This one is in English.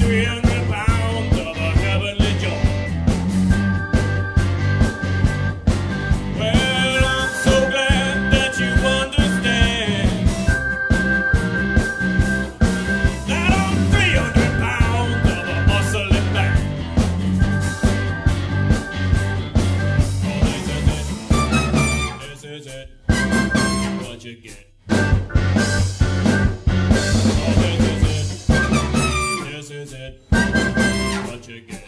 300 pounds of a heavenly joy. Well, I'm so glad that you understand that I'm 300 pounds of a muscling man. Oh, this is it, what you get. Oh, this is it, what you get.